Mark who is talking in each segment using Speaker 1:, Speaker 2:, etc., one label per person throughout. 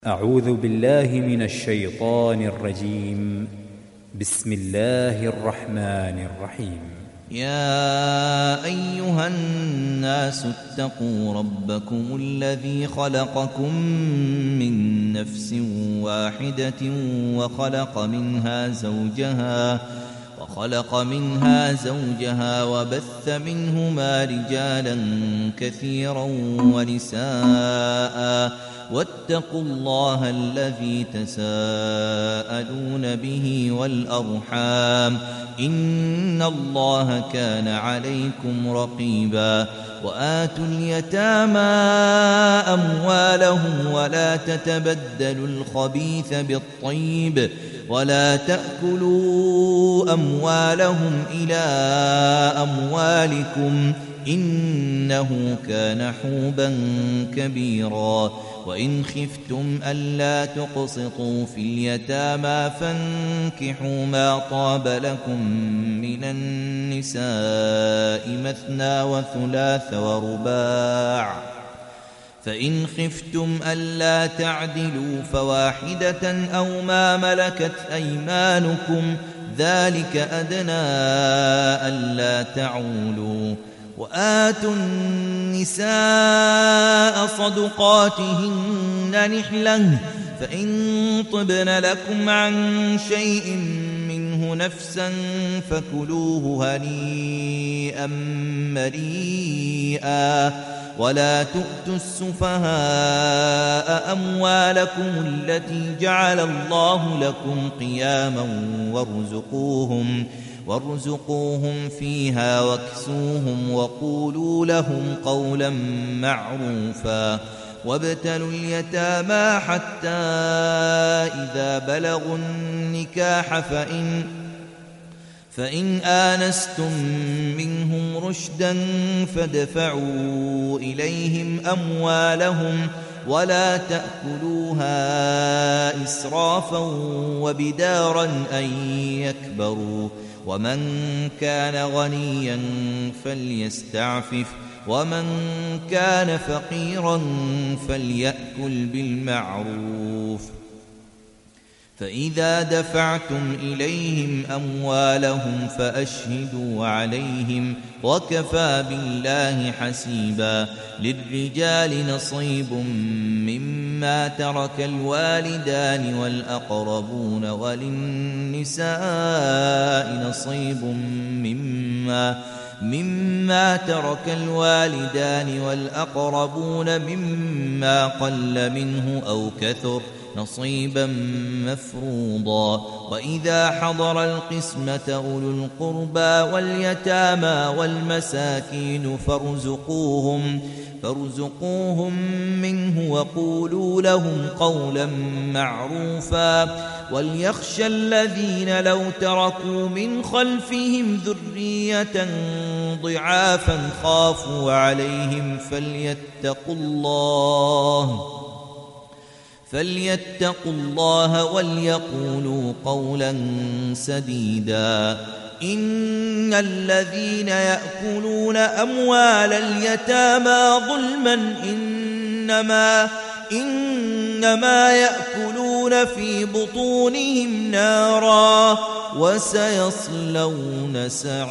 Speaker 1: أعوذ بالله من الشيطان الرجيم. بسم الله الرحمن الرحيم.
Speaker 2: يا أيها الناس اتقوا ربكم الذي خلقكم من نفس واحدة وخلق منها زوجها وبث منهما رجالا كثيرا ونساء واتقوا الله الذي تساءلون به والأرحام إن الله كان عليكم رقيبا. وآتوا اليتامى أموالهم ولا تتبدلوا الخبيث بالطيب ولا تأكلوا أموالهم إلى أموالكم إنه كان حوبا كبيرا. وإن خفتم ألا تقسطوا في اليتامى فانكحوا ما طاب لكم من النساء مثنى وثلاث ورباع، فإن خفتم ألا تعدلوا فواحدة أو ما ملكت أيمانكم ذلك أدنى ألا تعولوا. وآتوا النساء صدقاتهن نحلة فإن طبن لكم عن شيء منه نفسا فكلوه هنيئا مريئا. ولا تؤتوا السفهاء أموالكم التي جعل الله لكم قياما وارزقوهم فيها واكسوهم وقولوا لهم قولا معروفا. وابتلوا اليتامى حتى إذا بلغوا النكاح فإن آنستم منهم رشدا فادفعوا إليهم أموالهم ولا تأكلوها إسرافا وبدارا أن يكبروا. ومن كان غنيا فليستعفف ومن كان فقيرا فليأكل بالمعروف. فإذا دفعتم إليهم أموالهم فأشهدوا عليهم وكفى بالله حسيبا. للرجال نصيب مما ترك الوالدان والأقربون وللنساء نصيب مما ترك الوالدان والأقربون مما قل منه أو كثر نصيبا مفروضا. وإذا حضر القسمة أولو القربى واليتامى والمساكين فارزقوهم منه وقولوا لهم قولا معروفا. وليخشى الذين لو تركوا من خلفهم ذرية ضعافا خافوا عليهم فليتقوا الله وليقولوا قولا سديدا. إن الذين يأكلون أموال اليتامى ظلما إنما يأكلون في بطونهم نارا وسيصلون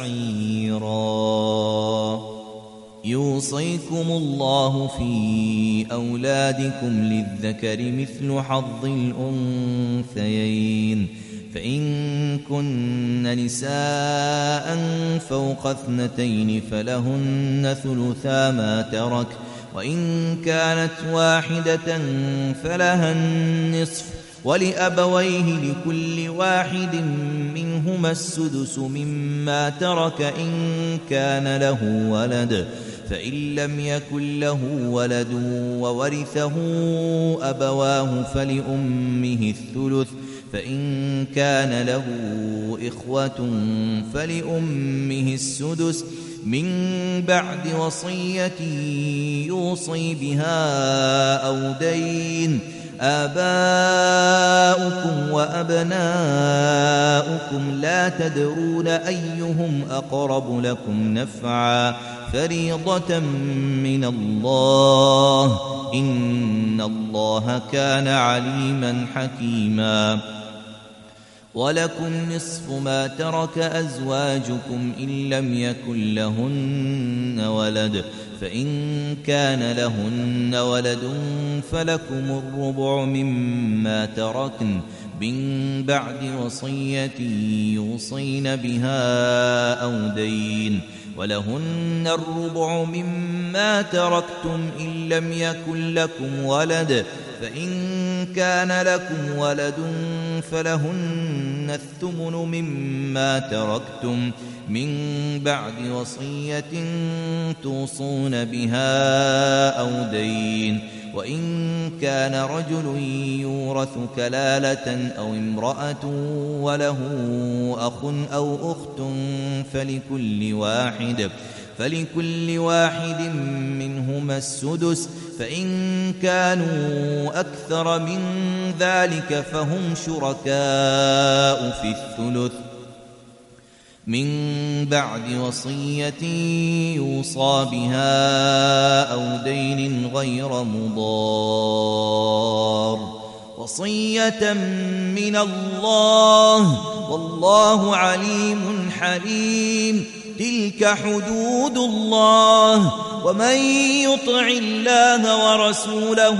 Speaker 2: سعيرا. يوصيكم الله في أولادكم للذكر مثل حظ الأنثيين. فإن كن نساء فوق 2 فلهن ثلثا ما ترك، وإن كانت واحدة فلها النصف، ولأبويه لكل واحد منهما السدس مما ترك إن كان له ولد. فإن لم يكن له ولد وورثه أبواه فلأمه الثلث، فإن كان له إخوة فلأمه السدس من بعد وصية يوصي بها أو دين. آباؤكم وأبناؤكم لا تدرون أيهم أقرب لكم نفعا فريضة من الله إن الله كان عليما حكيما ولكم نصف ما ترك أزواجكم إن لم يكن لهن ولد فإن كان لهن ولد فلكم الربع مما تركن من بعد وصية يوصين بها أو دين ولهن الربع مما تركتم إن لم يكن لكم ولد فإن كان لكم ولد فلهن الثمن مما تركتم من بعد وصية توصون بها أو دين وإن كان رجل يورث كلالة أو امرأة وله أخ أو أخت فلكل واحد منهما السدس فإن كانوا أكثر من ذلك فهم شركاء في الثلث من بعد وصية يوصى بها أو دين غير مضار وصية من الله والله عليم حليم تلك حدود الله ومن يطع الله ورسوله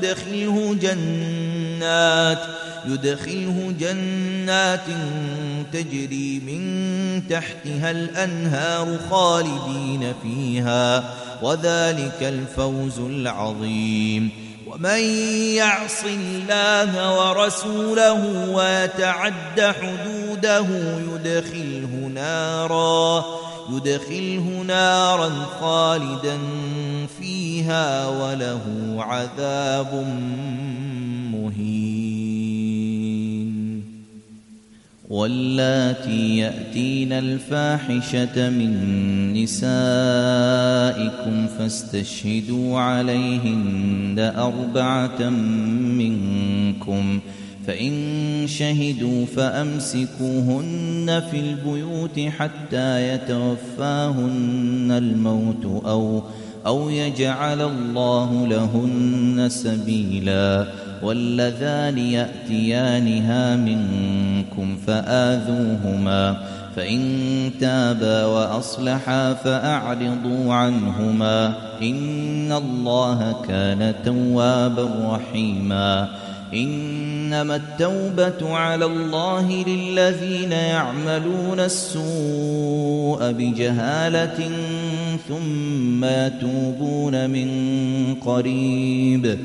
Speaker 2: يدخله جنات تجري من تحتها الأنهار خالدين فيها وذلك الفوز العظيم ومن يعص الله ورسوله ويتعد حدوده يدخله نارا خالدا فيها وله عذاب مهين واللاتي يأتين الفاحشة من نسائكم فاستشهدوا عليهن 4 منكم فإن شهدوا فأمسكوهن في البيوت حتى يتوفاهن الموت أو يجعل الله لهن سبيلا واللذان يأتيانها منكم فآذوهما فإن تابا وأصلحا فأعرضوا عنهما إن الله كان توابا رحيما إنما التوبة على الله للذين يعملون السوء بجهالة ثم يتوبون من قريب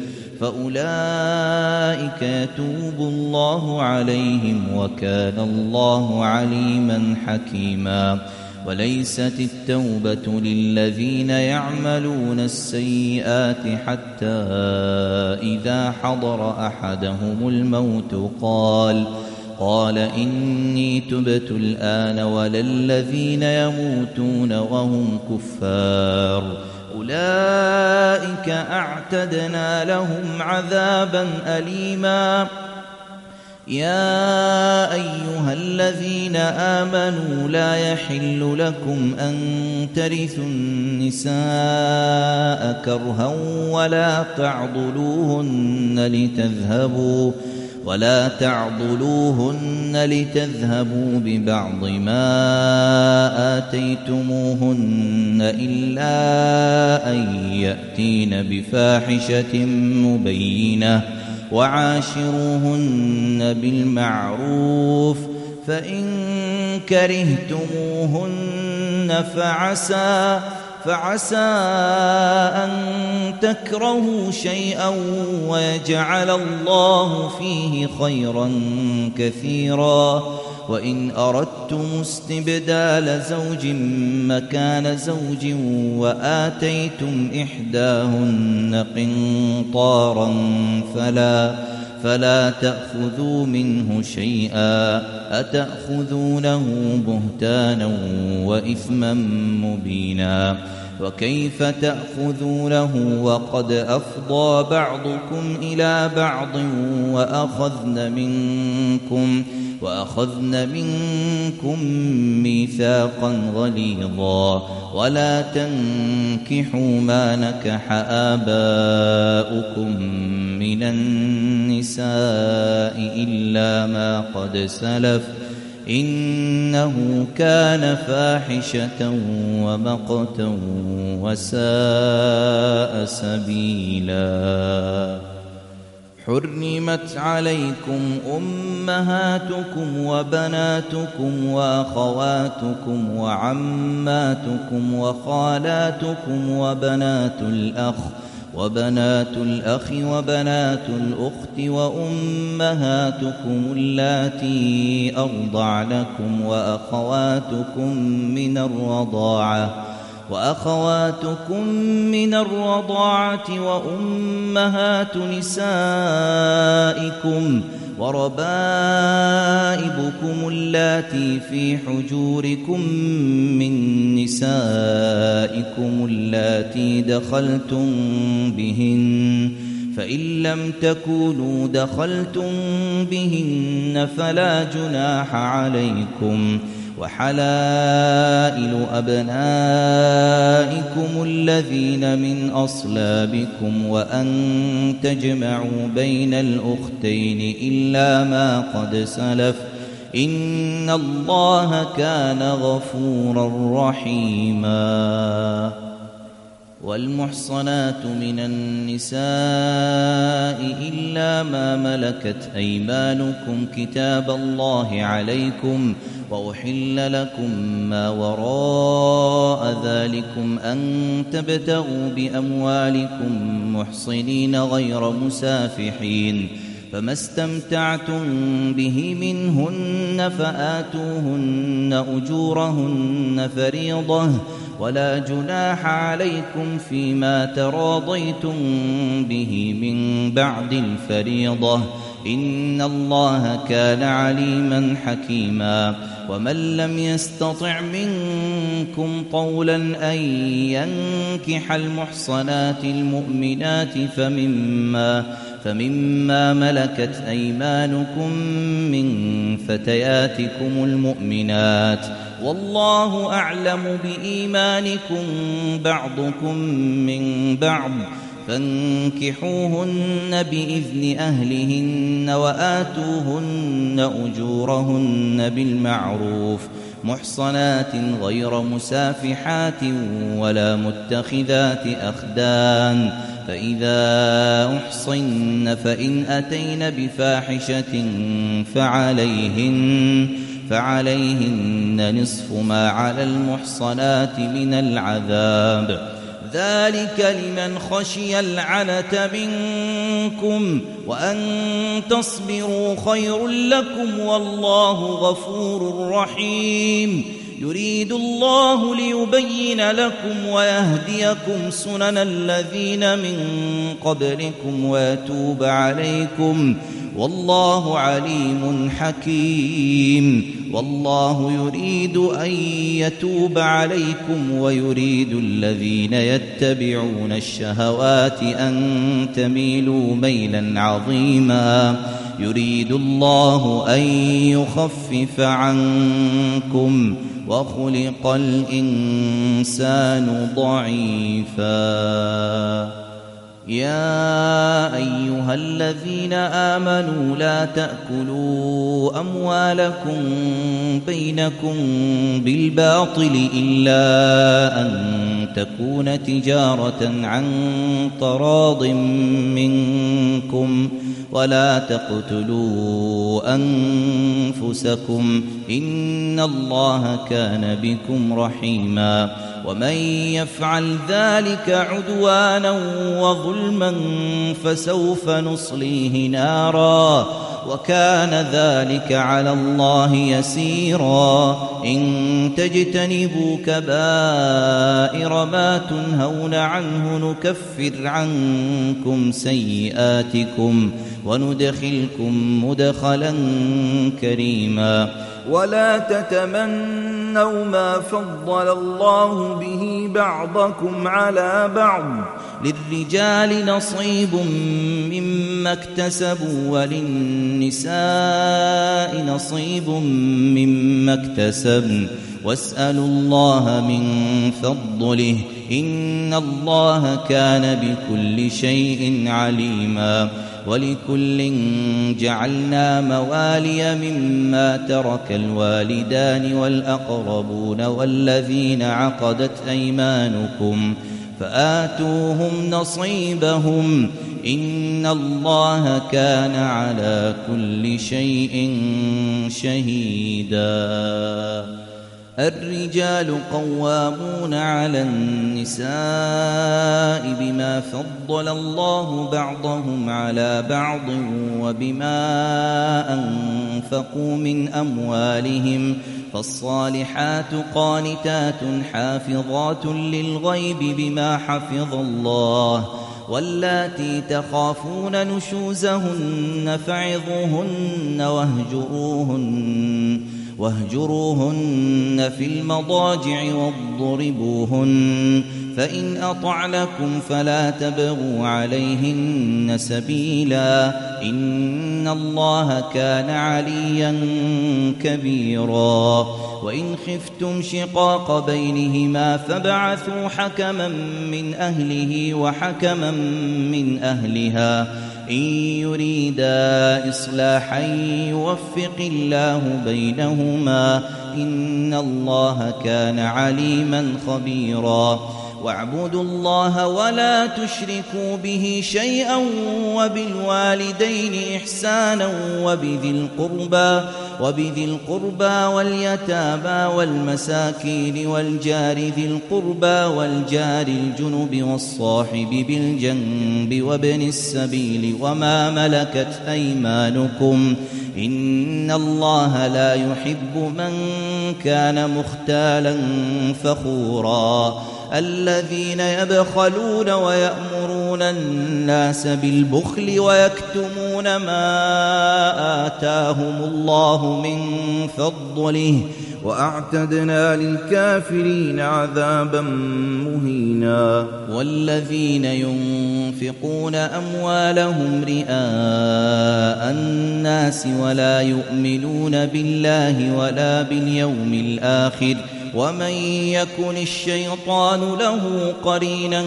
Speaker 2: فأولئك يتوب الله عليهم وكان الله عليما حكيما وليست التوبة للذين يعملون السيئات حتى إذا حضر أحدهم الموت قال إني تبت الآن ولا الذين يموتون وهم كفار أولئك أعتدنا لهم عذابا أليما يا أيها الذين آمنوا لا يحل لكم أن ترثوا النساء كرها ولا تعضلوهن لتذهبوا ببعض ما آتيتموهن إلا أن يأتين بفاحشة مبينة وعاشروهن بالمعروف فإن كرهتموهن فعسى أن تكرهوا شيئا ويجعل الله فيه خيرا كثيرا وإن أردتم استبدال زوج مكان زوج وآتيتم إحداهن قنطارا فلا تأخذوا منه شيئا أتأخذونه بهتانا وإثما مبينا وكيف تأخذونه وقد أفضى بعضكم إلى بعض وأخذن منكم ميثاقا غليظا ولا تنكحوا ما نكح آباؤكم من النساء إلا ما قد سلف إنه كان فاحشة ومقتا وساء سبيلا. حرمت عليكم أمهاتكم وبناتكم وأخواتكم وعماتكم وخالاتكم وبنات الأخ وبنات الأخت وأمهاتكم اللاتي أرضعنكم وأخواتكم من الرضاعة وأمهات نسائكم وربائبكم اللاتي في حجوركم من نسائكم اللاتي دخلتم بهن فإن لم تكونوا دخلتم بهن فلا جناح عليكم وحلائل أبنائكم الذين من أصلابكم وأن تجمعوا بين الأختين إلا ما قد سلف إن الله كان غفورا رحيما. والمحصنات من النساء إلا ما ملكت أيمانكم كتاب الله عليكم وأحل لكم ما وراء ذلكم أن تبتغوا بأموالكم محصنين غير مسافحين فما استمتعتم به منهن فآتوهن أجورهن فريضة ولا جناح عليكم فيما تراضيتم به من بعد الفريضة إن الله كان عليما حكيما. ومن لم يستطع منكم طولا أن ينكح المحصنات المؤمنات فمما ملكت أيمانكم من فتياتكم المؤمنات والله أعلم بإيمانكم بعضكم من بعض فانكحوهن بإذن أهلهن وآتوهن أجورهن بالمعروف محصنات غير مسافحات ولا متخذات أخدان فإذا أحصن فإن أتين بفاحشة فعليهن نصف ما على المحصنات من العذاب ذلك لمن خشي العنة منكم وأن تصبروا خير لكم والله غفور رحيم. يريد الله ليبين لكم ويهديكم سنن الذين من قبلكم ويتوب عليكم والله عليم حكيم. والله يريد أن يتوب عليكم ويريد الذين يتبعون الشهوات أن تميلوا ميلا عظيما. يريد الله أن يخفف عنكم وخلق الإنسان ضعيفا. يا أيها الذين آمنوا لا تأكلوا أموالكم بينكم بالباطل إلا أن تكون تجارة عن تراض منكم ولا تقتلوا أنفسكم إن الله كان بكم رحيما. ومن يفعل ذلك عدوانا وظلما فسوف نصليه نارا وكان ذلك على الله يسيرا. إن تجتنبوا كبائر ما تنهون عنه نكفر عنكم سيئاتكم وندخلكم مدخلا كريما. ولا تتمنوا ما فضل الله به بعضكم على بعض للرجال نصيب مما اكتسبوا وللنساء نصيب مما اكتسبن واسألوا الله من فضله إن الله كان بكل شيء عليما ولكل جعلنا موالي مما ترك الوالدان والأقربون والذين عقدت أيمانكم فآتوهم نصيبهم إن الله كان على كل شيء شهيدا. الرجال قوامون على النساء بما فضل الله بعضهم على بعض وبما أنفقوا من أموالهم فالصالحات قانتات حافظات للغيب بما حفظ الله واللاتي تخافون نشوزهن فعظوهن واهجروهن في المضاجع واضربوهن فإن أطعنكم فلا تبغوا عليهن سبيلا إن الله كان عليا كبيرا. وإن خفتم شقاق بينهما فابعثوا حكما من أهله وحكما من أهلها إن يريدا إصلاحا يوفق الله بينهما إن الله كان عليما خبيرا. واعبدوا الله ولا تشركوا به شيئا وبالوالدين إحسانا وبذي القربى واليتامى والمساكين والجار ذي القربى والجار الجنب والصاحب بالجنب وابن السبيل وما ملكت أيمانكم إن الله لا يحب من كان مختالا فخورا. الذين يبخلون ويأمرون الناس بالبخل ويكتمون ما آتاهم الله من فضله وأعتدنا للكافرين عذابا مهينا. والذين ينفقون أموالهم رئاء الناس ولا يؤمنون بالله ولا باليوم الآخر ومن يكن الشيطان له قرينا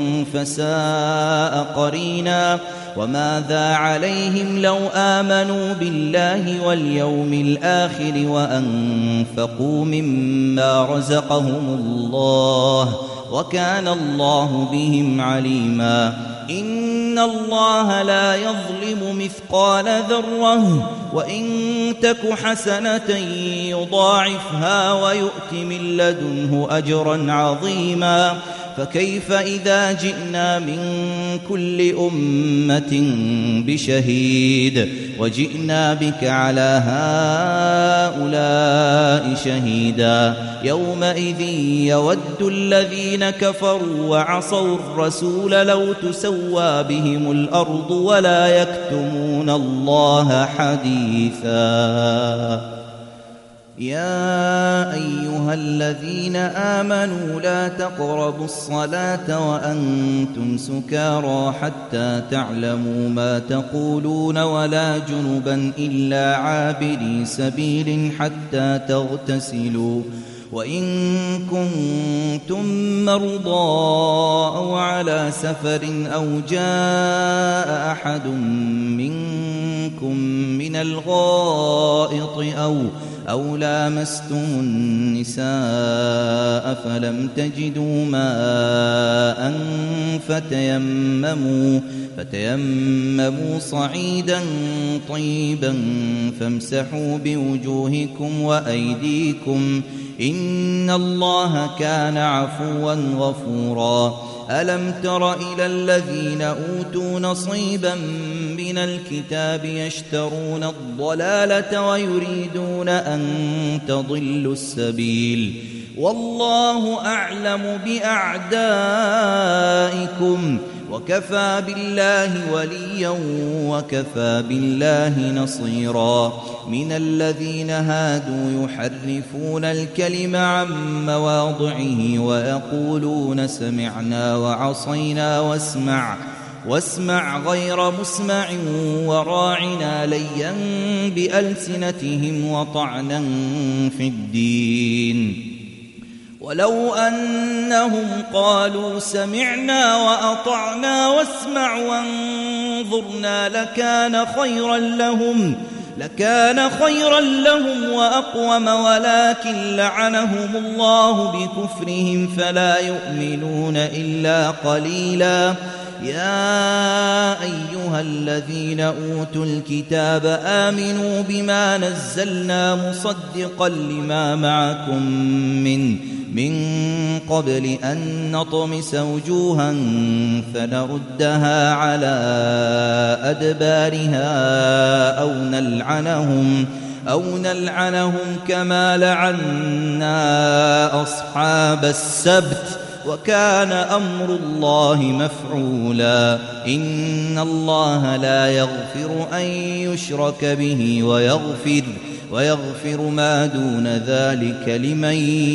Speaker 2: فساء قرينا. وماذا عليهم لو آمنوا بالله واليوم الآخر وأنفقوا مما رزقهم الله وكان الله بهم عليما. إن الله لا يظلم مثقال ذرة وإن تك حسنة يضاعفها ويؤت من لدنه أجرا عظيما. فكيف إذا جئنا من كل أمة بشهيد وجئنا بك على هؤلاء شهيدا يومئذ يود الذين كفروا وعصوا الرسول لو تسوى بهم الأرض ولا يكتمون الله حديثا. يا أيها الذين آمنوا لا تقربوا الصلاة وأنتم سكارى حتى تعلموا ما تقولون ولا جنبا إلا عابري سبيل حتى تغتسلوا وإن كنتم مرضى أو على سفر أو جاء أحد منكم من الغائط أو لامستم النساء فلم تجدوا ماء فتيمموا صعيدا طيبا فامسحوا بوجوهكم وأيديكم إن الله كان عفوا غفورا. ألم تر إلى الذين أوتوا نصيبا من الكتاب يشترون الضلالة ويريدون أن تضلوا السبيل والله أعلم بأعدائكم وكفى بالله وليا وكفى بالله نصيرا. من الذين هادوا يحرفون الكلم عن مواضعه ويقولون سمعنا وعصينا واسمع غير مسمع وراعنا ليا بألسنتهم وطعنا في الدين. ولو أنهم قالوا سمعنا وأطعنا واسمع وانظرنا لكان خيرا لهم وأقوم، ولكن لعنهم الله بكفرهم فلا يؤمنون إلا قليلا. يا أيها الذين أوتوا الكتاب آمنوا بما نزلنا مصدقا لما معكم من قبل أن نطمس وجوها فنردها على أدبارها أو نلعنهم كما لعنا أصحاب السبت، وكان أمر الله مفعولا. إن الله لا يغفر أن يشرك به ويغفر ما دون ذلك لمن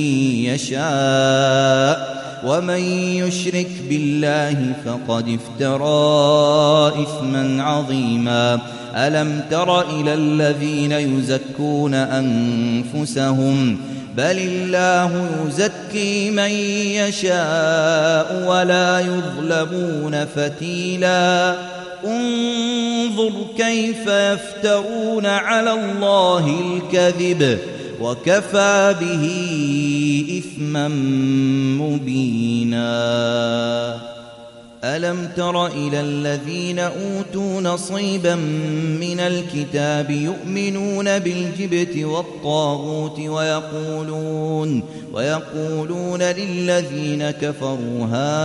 Speaker 2: يشاء، ومن يشرك بالله فقد افترى إثما عظيما. ألم تر إلى الذين يزكون أنفسهم بل الله يزكي من يشاء ولا يظلمون فتيلا. انظر كيف يفترون على الله الكذب وكفى به إثما مبينا. ألم تر إلى الذين أوتوا نصيبا من الكتاب يؤمنون بالجبت والطاغوت ويقولون للذين كفروا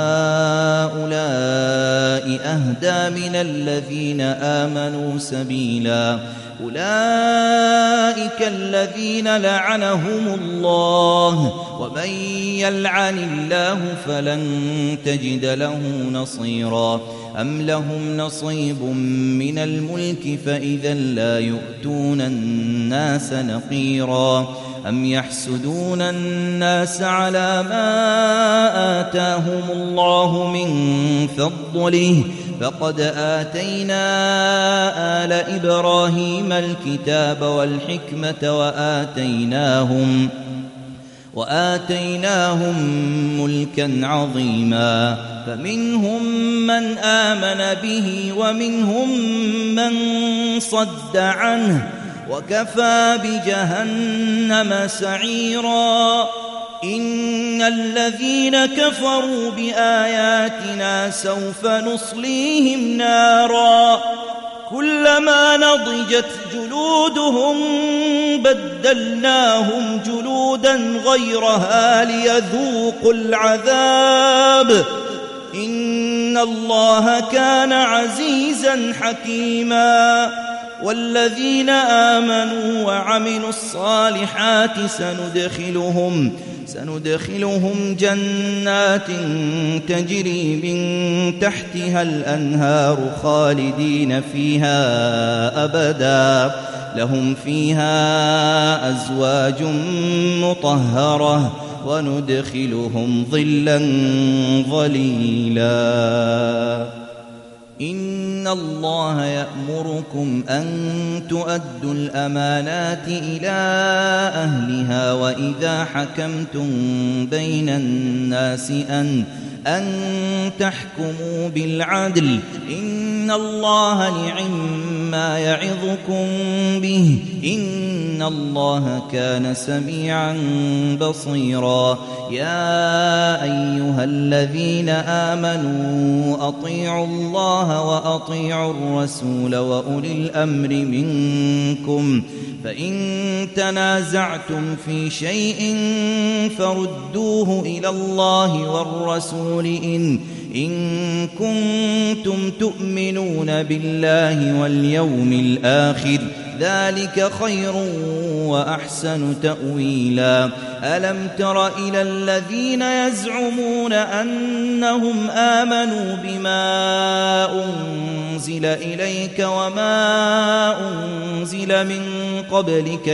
Speaker 2: هؤلاء أهدى من الذين آمنوا سبيلا. أولئك الذين لعنهم الله، ومن يلعن الله فلن تجد له نصيرا. أم لهم نصيب من الملك فإذا لا يؤتون الناس نقيرا. أم يحسدون الناس على ما آتاهم الله من فضله، فقد آتينا آل إبراهيم الكتاب والحكمة وآتيناهم ملكا عظيما. فمنهم من آمن به ومنهم من صد عنه، وكفى بجهنم سعيرا. إن الذين كفروا بآياتنا سوف نصليهم نارا كلما نضجت جلودهم بدلناهم جلودا غيرها ليذوقوا العذاب. إن الله كان عزيزا حكيما. والذين آمنوا وعملوا الصالحات سندخلهم جنات تجري من تحتها الأنهار خالدين فيها أبدا، لهم فيها أزواج مطهرة وندخلهم ظلا ظليلا. إن الله يأمركم أن تؤدوا الأمانات إلى أهلها وإذا حكمتم بين الناس أن تحكموا بالعدل. إن الله نعم يعظكم به، إن الله كان سميعا بصيرا. يا أيها الذين آمنوا أطيعوا الله وأطيعوا الرسول وأولي الأمر منكم، فإن تنازعتم في شيء فردوه إلى الله والرسول الرسل إن كنتم تؤمنون بالله واليوم الآخر ذلك خير وأحسن تأويلا ألم تر إلى الذين يزعمون أنهم آمنوا بما أنزل إليك وما أنزل من قبلك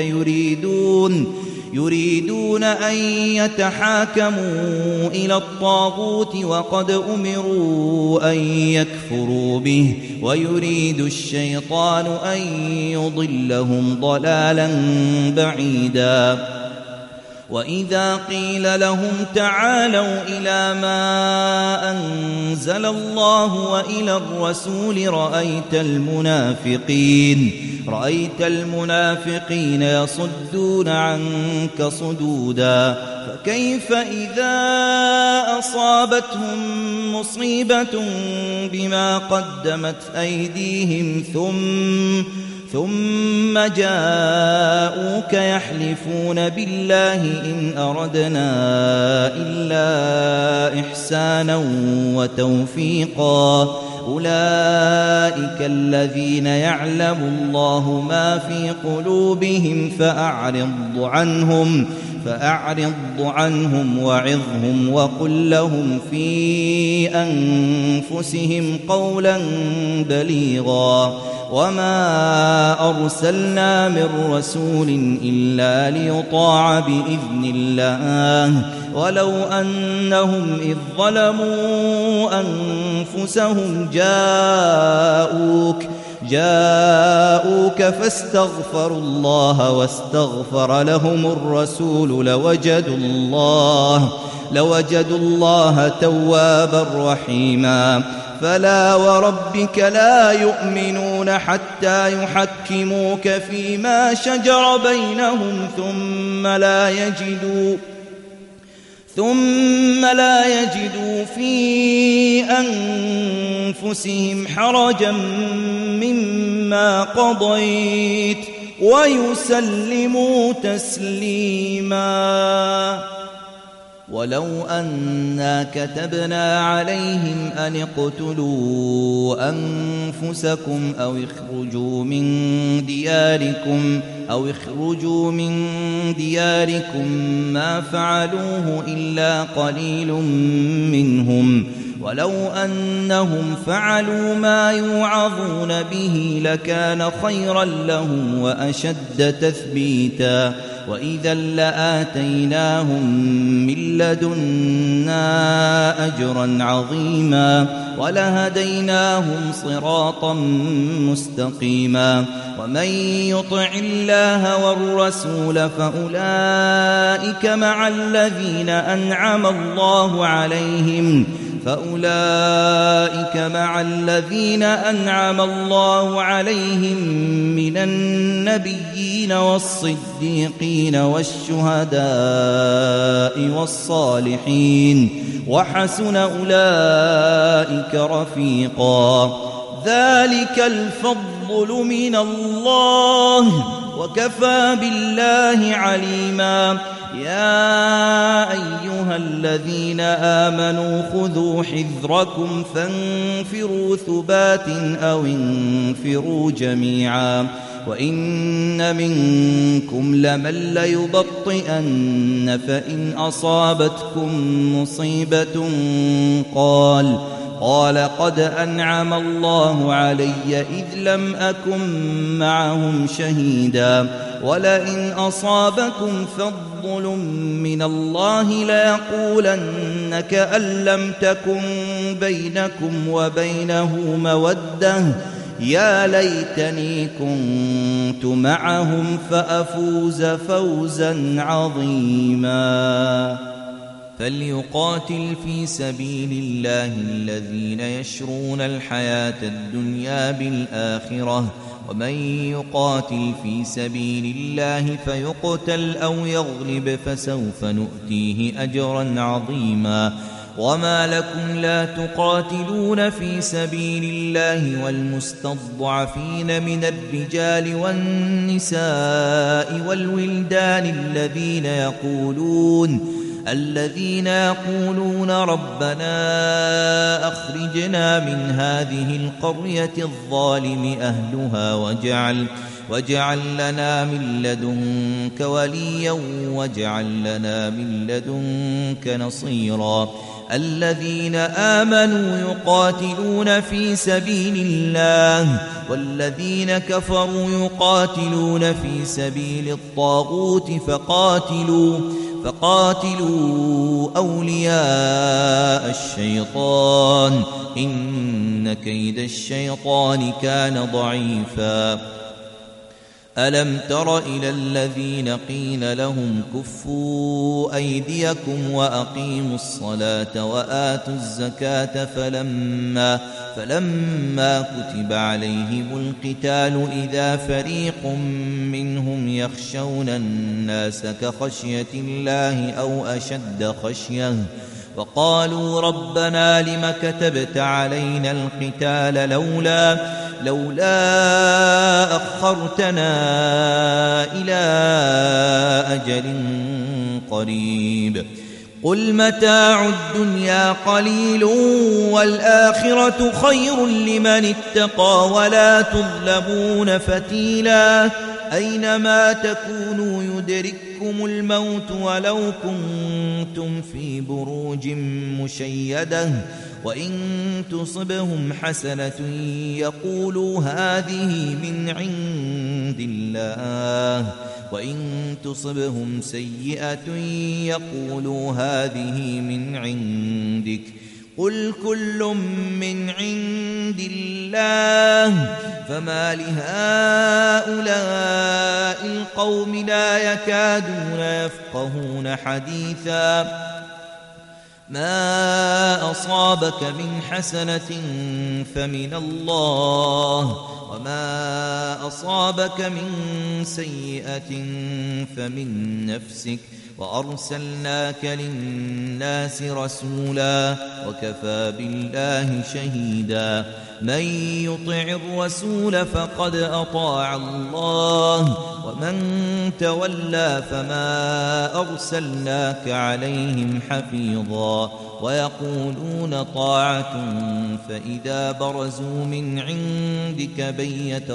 Speaker 2: يريدون أن يتحاكموا إلى الطاغوت وقد أمروا أن يكفروا به ويريد الشيطان أن يضلهم ضلالا بعيدا وإذا قيل لهم تعالوا إلى ما أنزل الله وإلى الرسول رأيت المنافقين يصدون عنك صدودا فكيف إذا أصابتهم مصيبة بما قدمت أيديهم ثم جاءوك يحلفون بالله إن أردنا إلا إحسانا وتوفيقا أولئك الذين يعلم الله ما في قلوبهم فأعرض عنهم وعظهم وقل لهم في أنفسهم قولا بليغا وما أرسلنا من رسول إلا ليطاع بإذن الله ولو أنهم إذ ظلموا أنفسهم جاءوك فاستغفروا الله واستغفر لهم الرسول لوجدوا الله توابا رحيما فلا وربك لا يؤمنون حتى يحكموك فيما شجر بينهم ثم لا يجدوا في أنفسهم حرجا مما قضيت ويسلموا تسليما ولو أنا كتبنا عليهم أن اقتلوا أنفسكم أو اخرجوا من دياركم ما فعلوه إلا قليل منهم ولو أنهم فعلوا ما يوعظون به لكان خيرا لهم وأشد تثبيتا وإذا لآتيناهم من لدنا أجرا عظيما ولهديناهم صراطا مستقيما ومن يطع الله والرسول فأولئك مع الذين أنعم الله عليهم من النبيين والصديقين والشهداء والصالحين وحسن أولئك رفيقا ذلك الفضل من الله وكفى بالله عليما يا أيها الذين آمنوا خذوا حذركم فانفروا ثبات أو انفروا جميعا وإن منكم لمن ليبطئن فإن أصابتكم مصيبة قال قد أنعم الله علي إذ لم أكن معهم شهيدا ولئن أصابكم فضل من الله ليقولن كأن لم تكن بينكم وبينه مودة يا ليتني كنت معهم فأفوز فوزا عظيما فليقاتل في سبيل الله الذين يشرون الحياة الدنيا بالآخرة ومن يقاتل في سبيل الله فيقتل أو يغلب فسوف نؤتيه أجرا عظيما وما لكم لا تقاتلون في سبيل الله والمستضعفين من الرجال والنساء والولدان الذين يقولون ربنا أخرجنا من هذه القرية الظالم أهلها واجعل لنا من لدنك وليا واجعل لنا من لدنك نصيرا الذين آمنوا يقاتلون في سبيل الله والذين كفروا يقاتلون في سبيل الطاغوت فقاتلوا أولياء الشيطان إن كيد الشيطان كان ضعيفا ألم تر إلى الذين قيل لهم كفوا أيديكم وأقيموا الصلاة وآتوا الزكاة فلما كتب عليهم القتال إذا فريق منهم يخشون الناس كخشية الله أو أشد خشية وقالوا ربنا لم كتبت علينا القتال لولا أخرتنا إلى أجل قريب قل متاع الدنيا قليل والآخرة خير لمن اتقى ولا تظلمون فتيلا أينما تكونوا يدرككم الموت ولو كنتم في بروج مشيدة وإن تصبهم حسنة يقولوا هذه من عند الله وإن تصبهم سيئة يقولوا هذه من عندك قل كل من عند الله فما لهؤلاء القوم لا يكادون يفقهون حديثا ما أصابك من حسنة فمن الله وما أصابك من سيئة فمن نفسك وأرسلناك للناس رسولا وكفى بالله شهيدا من يطع الرسول فقد أطاع الله ومن تولى فما أرسلناك عليهم حفيظا ويقولون طاعة فإذا برزوا من عندك بيت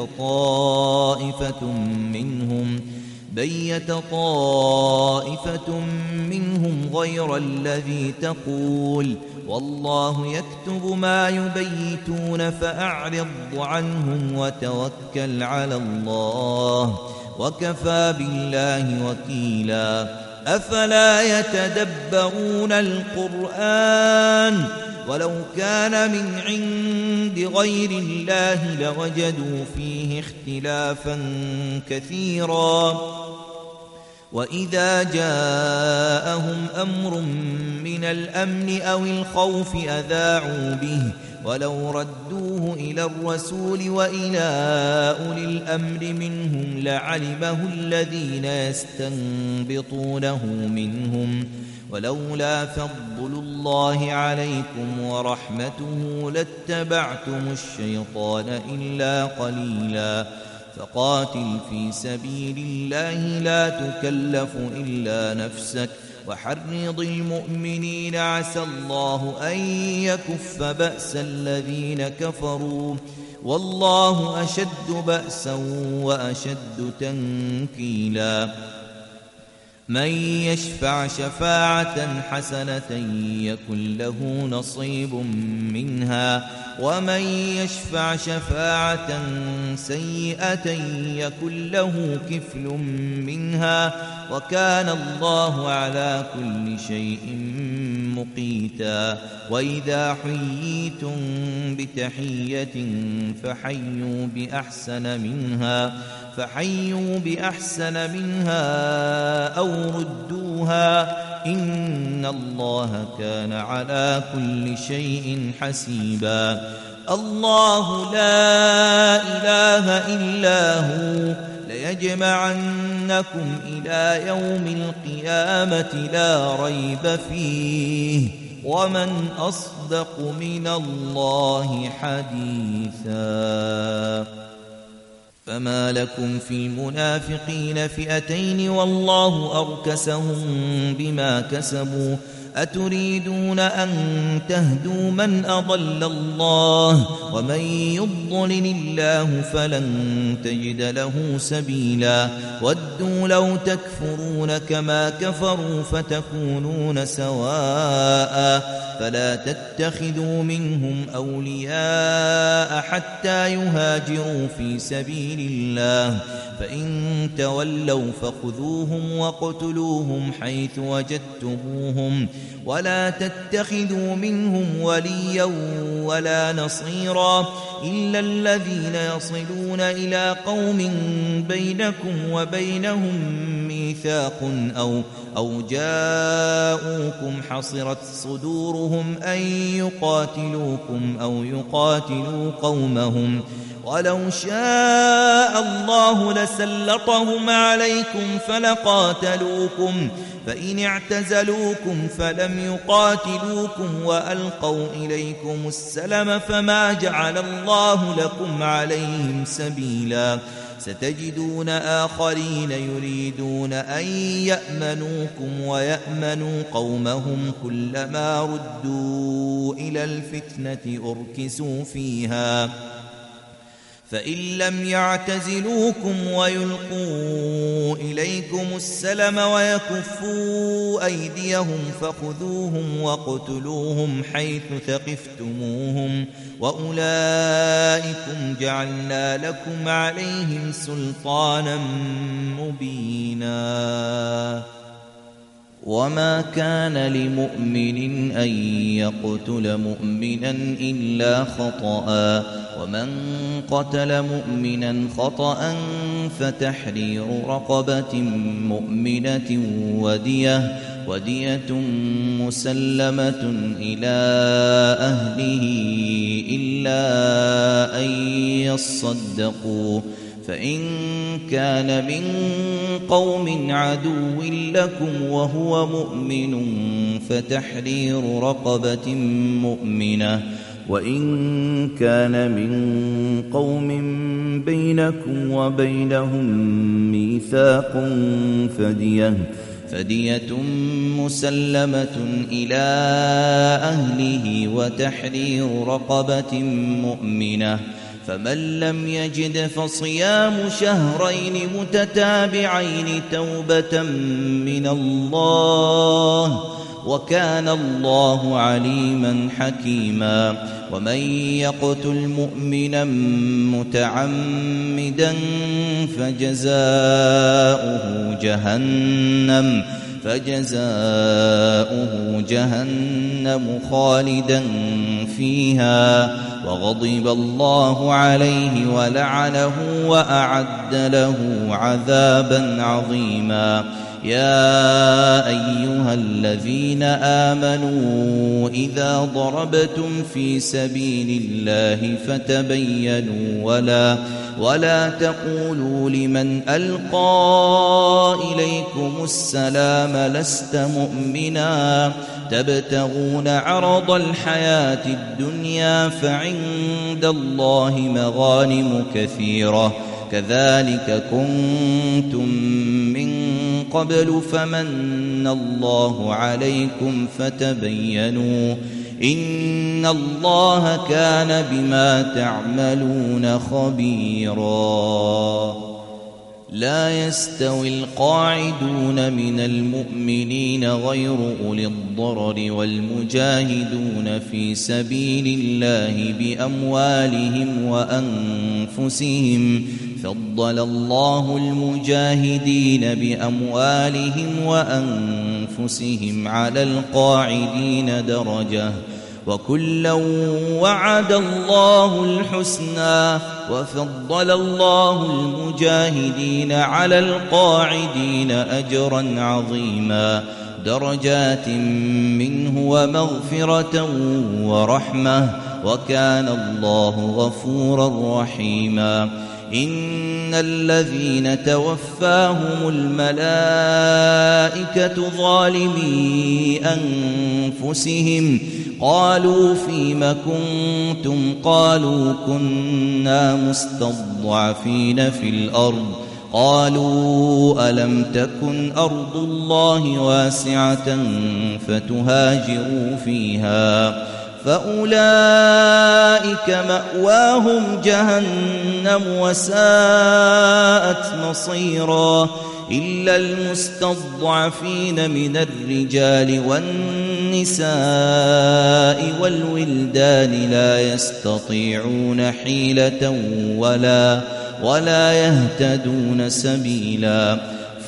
Speaker 2: طائفة منهم غير الذي تقول والله يكتب ما يبيتون فأعرض عنهم وتوكل على الله وكفى بالله وكيلا أفلا يتدبرون القرآن ولو كان من عند غير الله لوجدوا فيه اختلافا كثيرا وإذا جاءهم أمر من الأمن أو الخوف أذاعوا به ولو ردوه إلى الرسول وإلى أولي الأمر منهم لعلمه الذين يستنبطونه منهم ولولا فضل الله عليكم ورحمته لاتبعتم الشيطان إلا قليلا فقاتل في سبيل الله لا تكلف إلا نفسك وحرض المؤمنين عسى الله أن يكف بأس الذين كفروا والله أشد بأسا وأشد تنكيلا من يشفع شفاعة حسنة يكن له نصيب منها ومن يشفع شفاعة سيئة يكن له كفل منها وكان الله على كل شيء مقيتا وإذا حييتم بتحية فحيوا بأحسن منها أو ردوها إن الله كان على كل شيء حسيبا الله لا إله إلا هو ليجمعنكم إلى يوم القيامة لا ريب فيه ومن أصدق من الله حديثا فما لكم في المنافقين فئتين والله أركسهم بما كسبوا أتريدون أن تهدوا من أضل الله ومن يضلل الله فلن تجد له سبيلا ودوا لو تكفرون كما كفروا فتكونون سواء فلا تتخذوا منهم أولياء حتى يهاجروا في سبيل الله فإن تولوا فخذوهم وقتلوهم حيث وجدتموهم ولا تتخذوا منهم وليا ولا نصيرا إلا الذين يصلون إلى قوم بينكم وبينهم ميثاق أو جاءوكم حصرت صدورهم أن يقاتلوكم أو يقاتلوا قومهم ولو شاء الله لسلطهم عليكم فلقاتلوكم فإن اعتزلوكم فلم يقاتلوكم وألقوا إليكم السلم فما جعل الله لكم عليهم سبيلا ستجدون آخرين يريدون أن يأمنوكم ويأمنوا قومهم كلما ردوا إلى الفتنة أركسوا فيها فإن لم يعتزلوكم ويلقوا إليكم السلم ويكفوا أيديهم فخذوهم وقتلوهم حيث ثقفتموهم وأولئكم جعلنا لكم عليهم سلطانا مبينا وما كان لمؤمن أن يقتل مؤمنا إلا خطأ ومن قتل مؤمنا خطأ فتحرير رقبة مؤمنة ودية مسلمة إلى أهله إلا أن يصدقوا فإن كان من قوم عدو لكم وهو مؤمن فتحرير رقبة مؤمنة وإن كان من قوم بينكم وبينهم ميثاق فدية مسلمة إلى أهله وتحرير رقبة مؤمنة فمن لم يجد فصيام شهرين متتابعين توبة من الله وكان الله عليما حكيما ومن يقتل مؤمنا متعمدا فجزاؤه جهنم خالدا فيها وغضب الله عليه ولعنه وأعد له عذابا عظيما يا أيها الذين آمنوا إذا ضربتم في سبيل الله فتبينوا ولا تقولوا لمن ألقى إليكم السلام لست مؤمنا تبتغون عرض الحياة الدنيا فعند الله مغانم كثيرة كذلك كنتم من قبل فمن الله عليكم فتبينوا إن الله كان بما تعملون خبيرا لا يستوي القاعدون من المؤمنين غير أولي الضرر والمجاهدون في سبيل الله بأموالهم وأنفسهم فضل الله المجاهدين بأموالهم وأنفسهم على القاعدين درجة وكلا وعد الله الحسنى وفضل الله المجاهدين على القاعدين أجرا عظيما درجات منه ومغفرة ورحمة وكان الله غفورا رحيما إن الذين توفاهم الملائكة ظالمي أنفسهم قالوا فيم كنتم قالوا كنا مستضعفين في الأرض قالوا ألم تكن أرض الله واسعة فتهاجروا فيها فأولئك مأواهم جهنم وساءت مصيرا إلا المستضعفين من الرجال والنساء والولدان لا يستطيعون حيلة ولا يهتدون سبيلا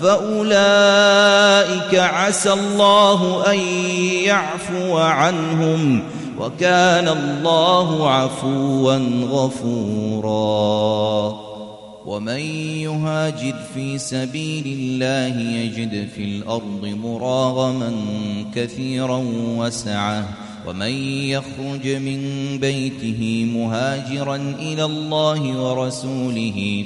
Speaker 2: فأولئك عسى الله أن يعفو عنهم وكان الله عفوا غفورا ومن يهاجر في سبيل الله يجد في الأرض مراغما كثيرا وسعة ومن يخرج من بيته مهاجرا إلى الله ورسوله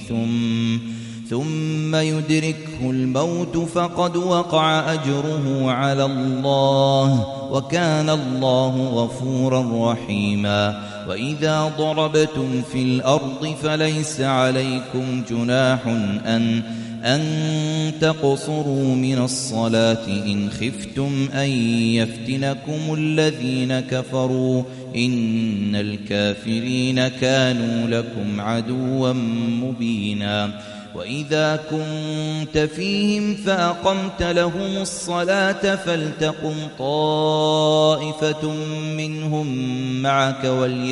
Speaker 2: ثم يدركه الموت فقد وقع أجره على الله وكان الله غفورا رحيما وإذا ضربتم في الأرض فليس عليكم جناح أن تقصروا من الصلاة إن خفتم أن يفتنكم الذين كفروا إن الكافرين كانوا لكم عدوا مبينا وإذا كنت فيهم فأقمت لهم الصلاة فلتقم طائفة منهم معك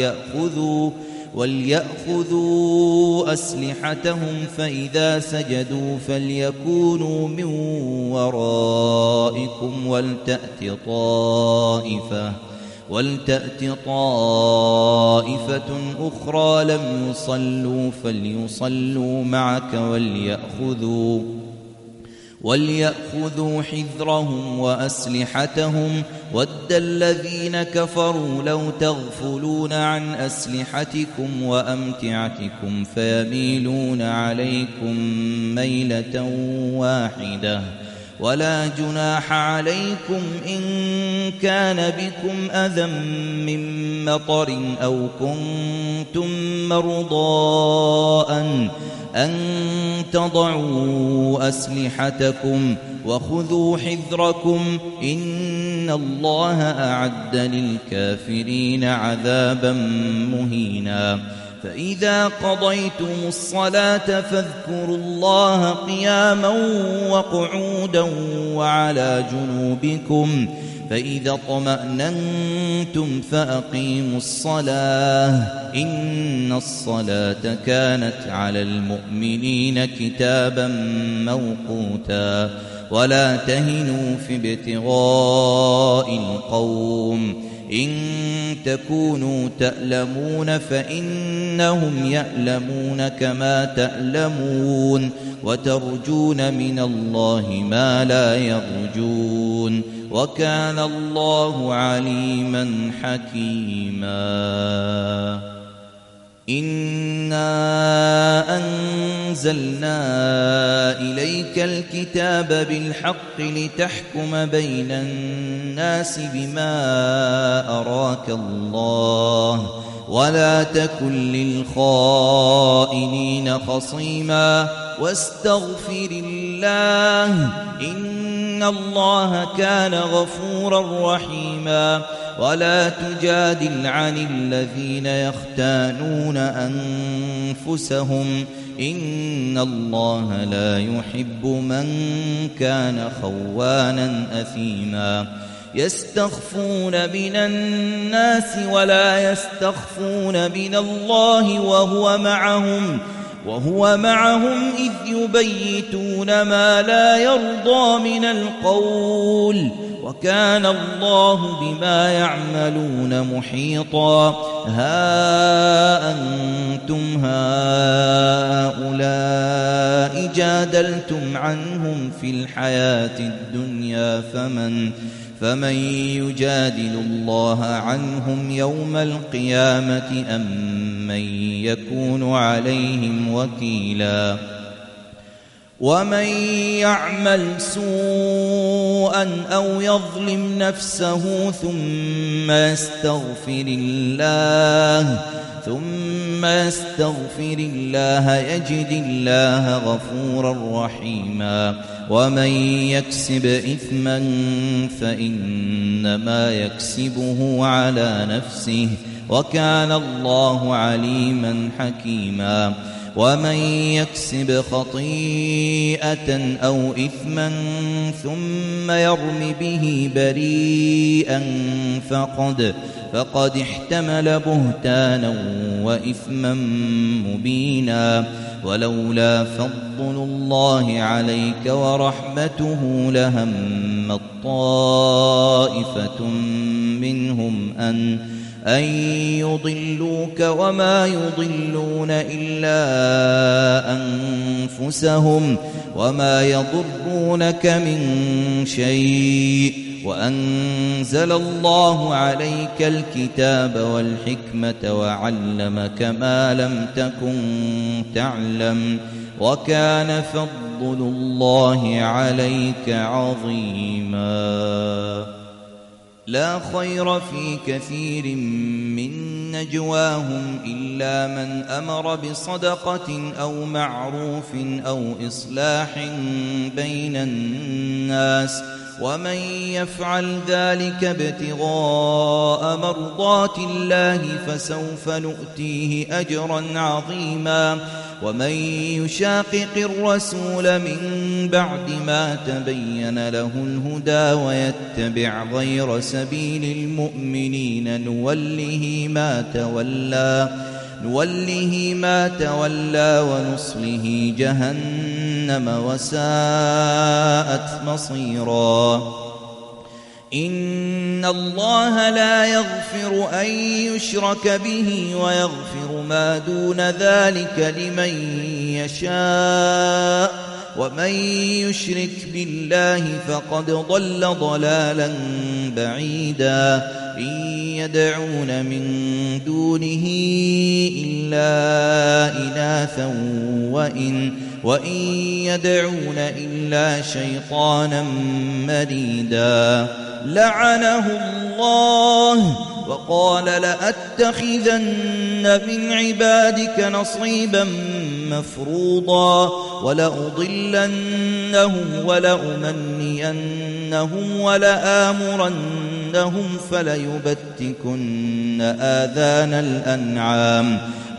Speaker 2: وليأخذوا أسلحتهم فإذا سجدوا فليكونوا من ورائكم ولتأت طائفة أخرى لم يصلوا فليصلوا معك وليأخذوا حذرهم وأسلحتهم ود الذين كفروا لو تغفلون عن أسلحتكم وأمتعتكم فيميلون عليكم ميلة واحدة ولا جناح عليكم إن كان بكم أذى من مطر أو كنتم مرضى أن تضعوا أسلحتكم وخذوا حذركم إن الله أعد للكافرين عذابا مهينا فإذا قضيتم الصلاة فاذكروا الله قياما وقعودا وعلى جنوبكم فإذا اطمأننتم فأقيموا الصلاة إن الصلاة كانت على المؤمنين كتابا موقوتا ولا تهنوا في ابتغاء القوم إن تكونوا تألمون فإنهم يألمون كما تألمون وترجون من الله ما لا يرجون وكان الله عليما حكيما إنا أنزلنا إليك الكتاب بالحق لتحكم بين الناس بما أراك الله ولا تكن للخائنين خصيما واستغفر الله إن الله كان غفورا رحيما ولا تجادل عن الذين يختانون أنفسهم إن الله لا يحب من كان خوانا أثيما يستخفون من الناس ولا يستخفون من الله وهو معهم إذ يبيتون ما لا يرضى من القول وكان الله بما يعملون محيطا ها أنتم هؤلاء جادلتم عنهم في الحياة الدنيا فمن يجادل الله عنهم يوم القيامة أم من يكون عليهم وكيلا ومن يعمل سوءا أو يظلم نفسه ثم يستغفر الله يجد الله غفورا رحيما ومن يكسب إثما فإنما يكسبه على نفسه وكان الله عليما حكيما ومن يكسب خطيئة أو إثما ثم يرم به بريئا فقد احتمل بهتانا وإثما مبينا ولولا فضل الله عليك ورحمته لهمت طائفة منهم أن يضلوك وما يضلون إلا أنفسهم وما يضرونك من شيء وأنزل الله عليك الكتاب والحكمة وعلمك ما لم تكن تعلم وكان فضل الله عليك عظيما لا خير في كثير من نجواهم إلا من أمر بصدقة أو معروف أو إصلاح بين الناس ومن يفعل ذلك ابتغاء مرضات الله فسوف نؤتيه أجرا عظيما ومن يشاقق الرسول من بعد ما تبين له الهدى ويتبع غير سبيل المؤمنين نوله ما تولى ونصله جهنم وساءت مصيرا إن الله لا يغفر أن يشرك به ويغفر ما دون ذلك لمن يشاء ومن يشرك بالله فقد ضل ضلالا بعيدا إن يدعون من دونه إلا إناثا وإن يدعون إلا شيطانا مريدا لعنه الله وقال لأتخذن من عبادك نصيبا مفروضا ولأضلنهم ولأمنينهم ولآمرنهم فليبتكن آذان الأنعام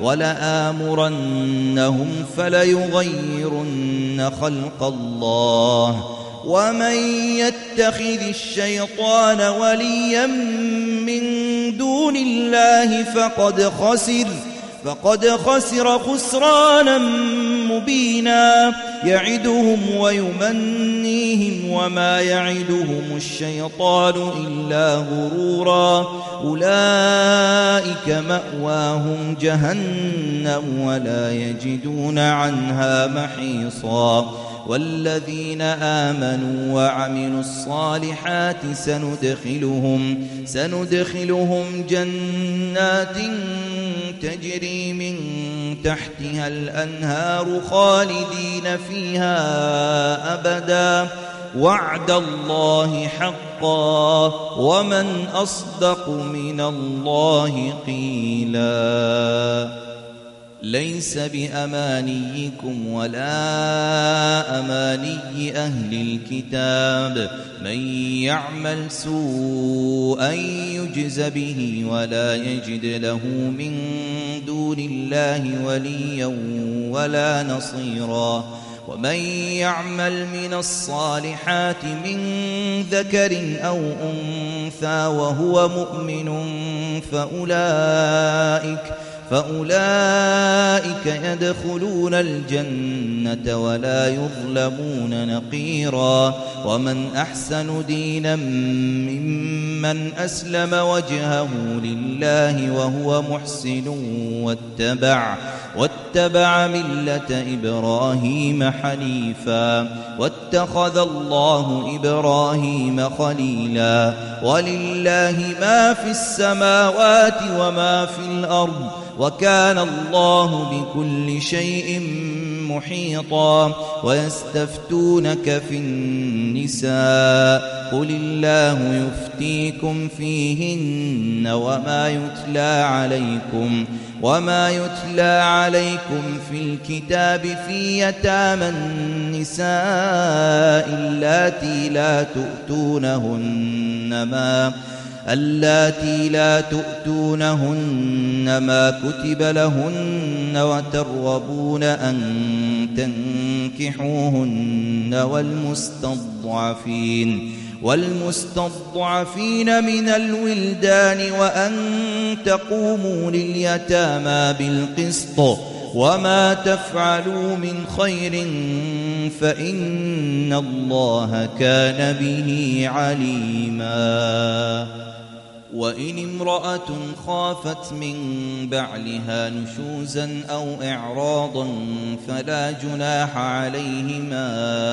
Speaker 2: ولآمرنهم فليغيرن خلق الله ومن يتخذ الشيطان وليا من دون الله فقد خسر خسرانا مبينا يعدهم ويمنيهم وما يعدهم الشيطان إلا غرورا أولئك مأواهم جهنم ولا يجدون عنها محيصا والذين آمنوا وعملوا الصالحات سندخلهم جنات تجري من تحتها الأنهار خالدين فيها أبدا وعد الله حقا ومن أصدق من الله قيلا ليس بأمانيكم ولا أماني أهل الكتاب من يعمل سوءا يجز به ولا يجد له من دون الله وليا ولا نصيرا ومن يعمل من الصالحات من ذكر أو أنثى وهو مؤمن فأولئك يدخلون الجنة ولا يظلمون نقيرا ومن أحسن دينا ممن أسلم وجهه لله وهو محسن واتبع ملة إبراهيم حنيفا واتخذ الله إبراهيم خليلا ولله ما في السماوات وما في الأرض وكان الله بكل شيء محيطا ويستفتونك في النساء قل الله يفتيكم فيهن وما يتلى عليكم في الكتاب في يتامى النساء اللاتي لا تؤتونهن ما كتب لهن وترغبون أن تنكحوهن والمستضعفين من الولدان وأن تقوموا لليتامى بالقسط وما تفعلوا من خير فإن الله كان به عليما وإن امرأة خافت من بعلها نشوزا أو إعراضا فلا جناح عليهما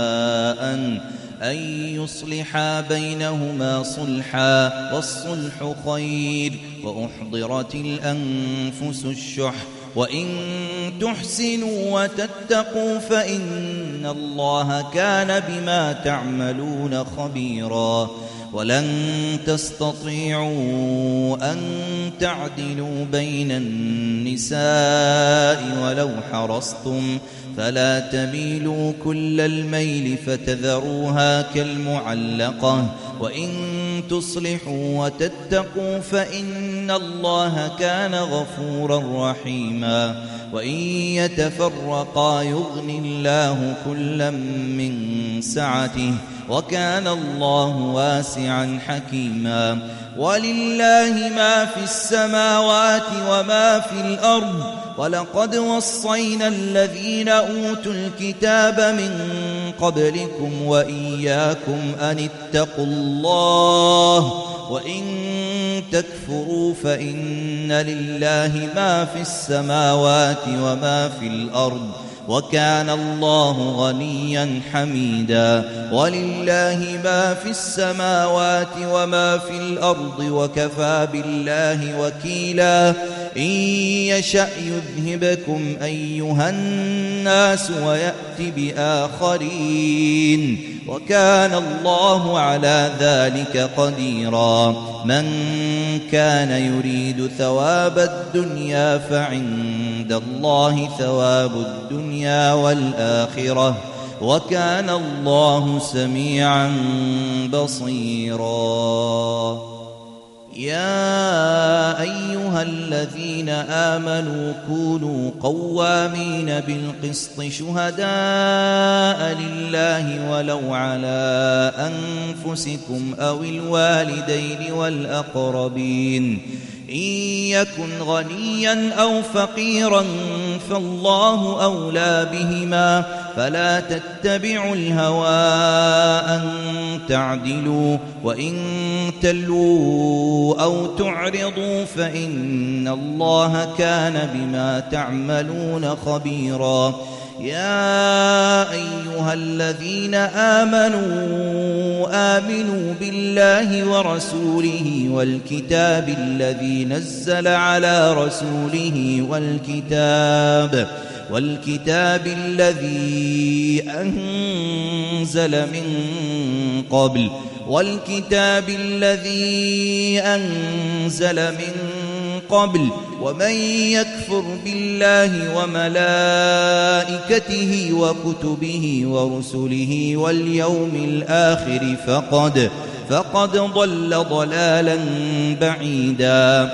Speaker 2: أن يصلحا بينهما صلحا والصلح خير وأحضرت الأنفس الشح وإن تحسنوا وتتقوا فإن الله كان بما تعملون خبيرا ولن تستطيعوا أن تعدلوا بين النساء ولو حرصتم فلا تميلوا كل الميل فتذروها كالمعلقة وإن تصلحوا وتتقوا فإن الله كان غفورا رحيما وإن يتفرقا يغني الله كلا من سعته وكان الله واسعا حكيما ولله ما في السماوات وما في الأرض ولقد وصينا الذين أوتوا الكتاب من قبلكم وإياكم أن اتقوا الله وإن تكفروا فإن لله ما في السماوات وما في الأرض وكان الله غنيا حميدا ولله ما في السماوات وما في الأرض وكفى بالله وكيلا إن يشأ يذهبكم أيها الناس ويأت بآخرين وكان الله على ذلك قديرا من كان يريد ثواب الدنيا فعند الله ثواب الدنيا والآخرة وكان الله سميعا بصيرا يا أيها الذين آمنوا كونوا قوامين بالقسط شهداء لله ولو على أنفسكم أو الوالدين والأقربين إن يكن غنيا أو فقيرا فالله أولى بهما فلا تتبعوا الهوى أن تعدلوا وإن تلووا أو تعرضوا فإن الله كان بما تعملون خبيرا يا أيها الذين آمنوا بالله ورسوله والكتاب الذي نزل على رسوله والكتاب الذي أنزل من قبل ومن يكفر بالله وملائكته وكتبه ورسله واليوم الآخر فقد ضل ضلالا بعيدا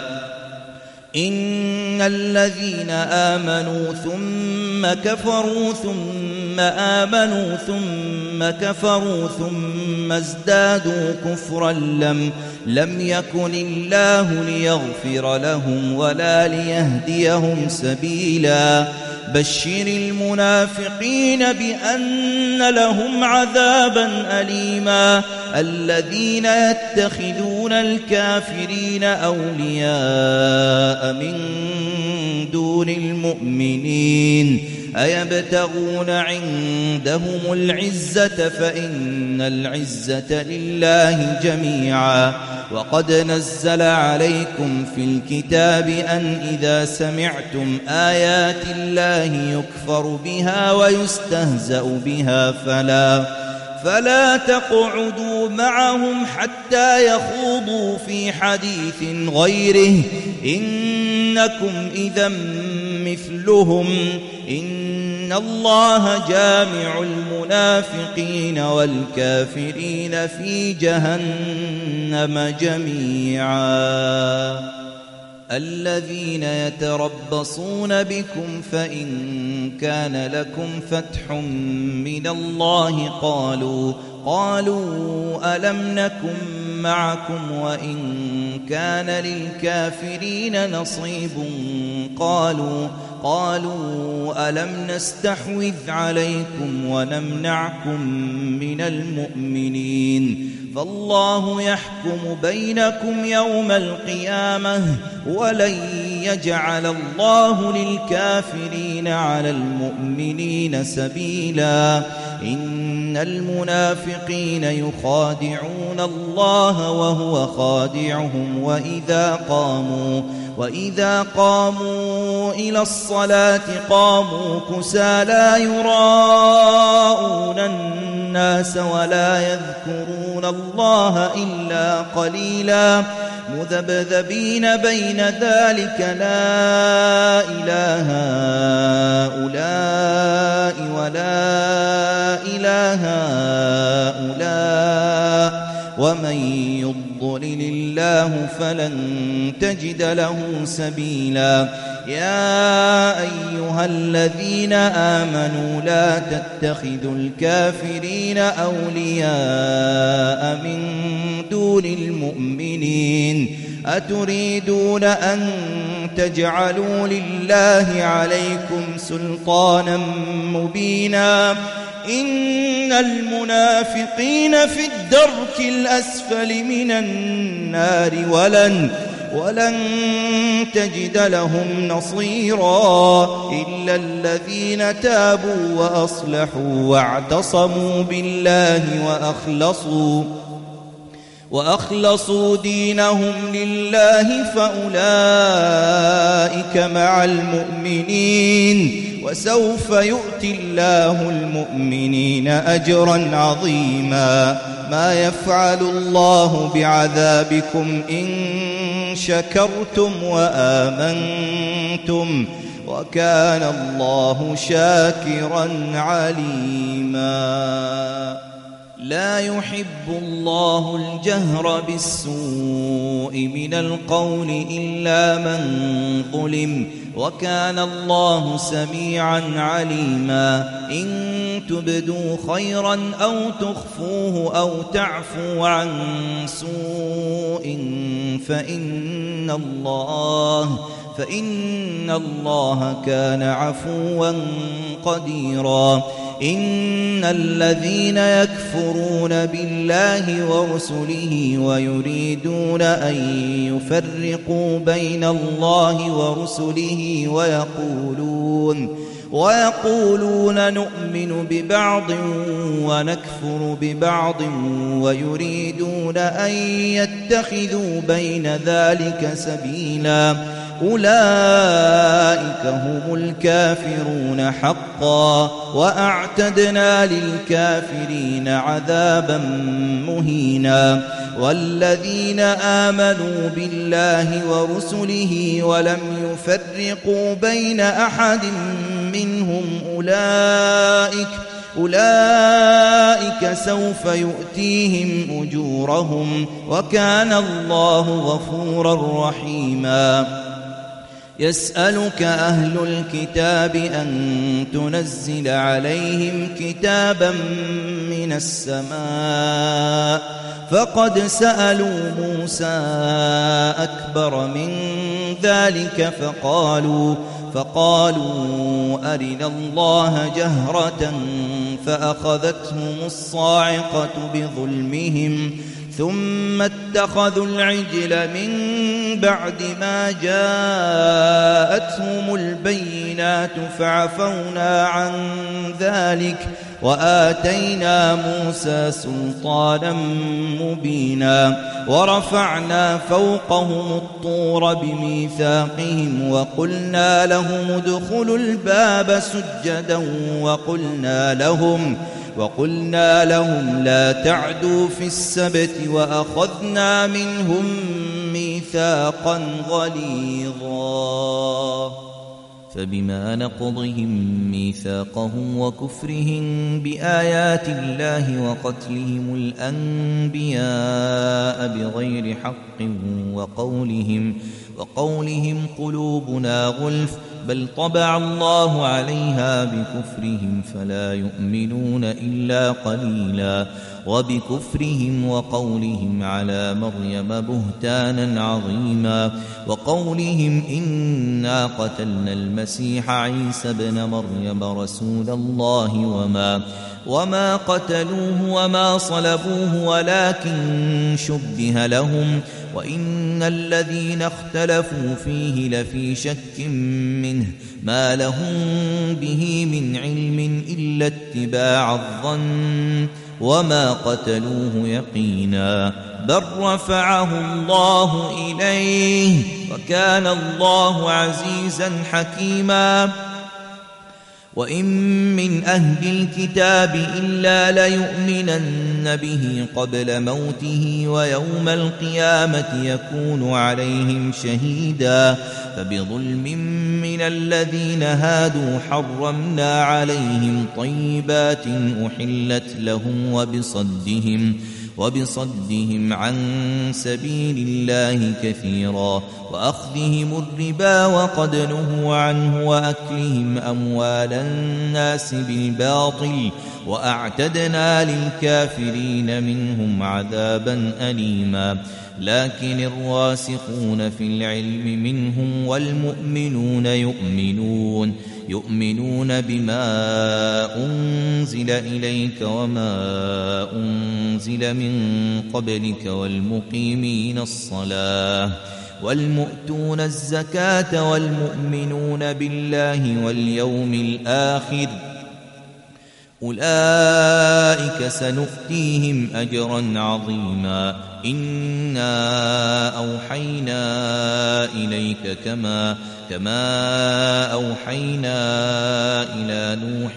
Speaker 2: إن الذين آمنوا ثم كفروا ثم آمنوا ثم كفروا ثم ازدادوا كفرا لم يكن الله ليغفر لهم ولا ليهديهم سبيلا بشر المنافقين بأن لهم عذابا أليما الذين يتخذون الكافرين أولياء من دون المؤمنين أيبتغون عندهم العزة فإن العزة لله جميعا وقد نزل عليكم في الكتاب أن إذا سمعتم آيات الله يكفر بها ويستهزأ بها فلا تقعدوا معهم حتى يخوضوا في حديث غيره إنكم إذا مثلهم إن الله جامع المنافقين والكافرين في جهنم جميعا الذين يتربصون بكم فإن كان لكم فتح من الله قالوا ألم نكن معكم وإن كان للكافرين نصيب قالوا ألم نستحوذ عليكم ونمنعكم من المؤمنين فالله يحكم بينكم يوم القيامة ولن يجعل الله للكافرين على المؤمنين سبيلا إن المنافقين يخادعون الله وهو خادعهم وإذا قاموا إلى الصلاة قاموا كسالى يراءون الناس ولا يذكرون الله إلا قليلا مذبذبين بين ذلك لا إله هؤلاء ولا إله هؤلاء ومن يضلل الله فلن تجد له سبيلا يا أيها الذين آمنوا لا تتخذوا الكافرين أولياء من دون المؤمنين أتريدون أن تجعلوا لله عليكم سلطانا مبينا إن المنافقين في الدرك الأسفل من النار ولن تجد لهم نصيرا إلا الذين تابوا وأصلحوا واعتصموا بالله وأخلصوا دينهم لله فأولئك مع المؤمنين وسوف يؤتي الله المؤمنين أجرا عظيما ما يفعل الله بعذابكم إن شكرتم وآمنتم وكان الله شاكرا عليما لا يحب الله الجهر بالسوء من القول إلا من ظلم وكان الله سميعا عليما إن تبدوا خيرا أو تخفوه أو تعفو عن سوء فإن الله كان عفوا قديرا إن الذين يكفرون بالله ورسله ويريدون أن يفرقوا بين الله ورسله ويقولون نؤمن ببعض ونكفر ببعض ويريدون أن يتخذوا بين ذلك سبيلا أولئك هم الكافرون حقا وأعتدنا للكافرين عذابا مهينا والذين آمنوا بالله ورسله ولم يفرقوا بين أحد منهم أولئك سوف يؤتيهم أجورهم وكان الله غفورا رحيما يسألك أهل الكتاب أن تنزل عليهم كتابا من السماء فقد سألوا موسى أكبر من ذلك فقالوا أرنا الله جهرة فأخذتهم الصاعقة بظلمهم ثم اتخذوا العجل من بعد ما جاءتهم البينات بالبينات فعفونا عن ذلك وآتينا موسى سلطانا مبينا ورفعنا فوقهم الطور بميثاقهم وقلنا لهم ادخلوا الباب سجدا وقلنا لهم لا تعدوا في السبت وأخذنا منهم ميثاقا غليظا فبما نقضهم ميثاقهم وكفرهم بآيات الله وقتلهم الأنبياء بغير حق وقولهم قلوبنا غلف بل طبع الله عليها بكفرهم فلا يؤمنون إلا قليلا وبكفرهم وقولهم على مريم بهتانا عظيما وقولهم إنا قتلنا المسيح عيسى ابن مريم رسول الله وما قتلوه وما صلبوه ولكن شبه لهم وإن الذين اختلفوا فيه لفي شك منه ما لهم به من علم إلا اتباع الظن وما قتلوه يقينا بل رفعه الله إليه وكان الله عزيزا حكيما وإن من أهل الكتاب إلا ليؤمنن به قبل موته ويوم القيامة يكون عليهم شهيدا فبظلم من الذين هادوا حرمنا عليهم طيبات أحلت لهم وبصدهم عن سبيل الله كثيرا وأخذهم الربا وقد نهوا عنه وأكلهم أموال الناس بالباطل وأعتدنا للكافرين منهم عذابا أليما لكن الراسخون في العلم منهم والمؤمنون يؤمنون بما أنزل إليك وما أنزل من قبلك والمقيمين الصلاة والمؤتون الزكاة والمؤمنون بالله واليوم الآخر أولئك سنؤتيهم أجرا عظيما إنا أوحينا إليك كما أوحينا إلى نوح